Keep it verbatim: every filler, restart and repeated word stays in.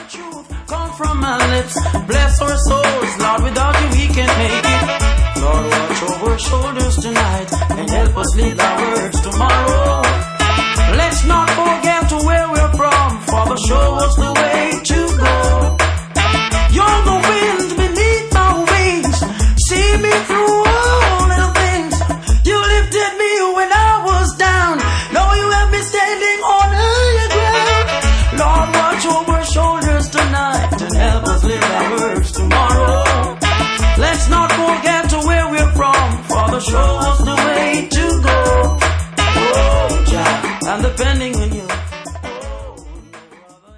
truth come from my lips. Bless our souls, Lord, without you we can't make it. Lord, watch over our shoulders tonight and help us live our words tomorrow. Let's not forget to where we're from, Father, show us the way.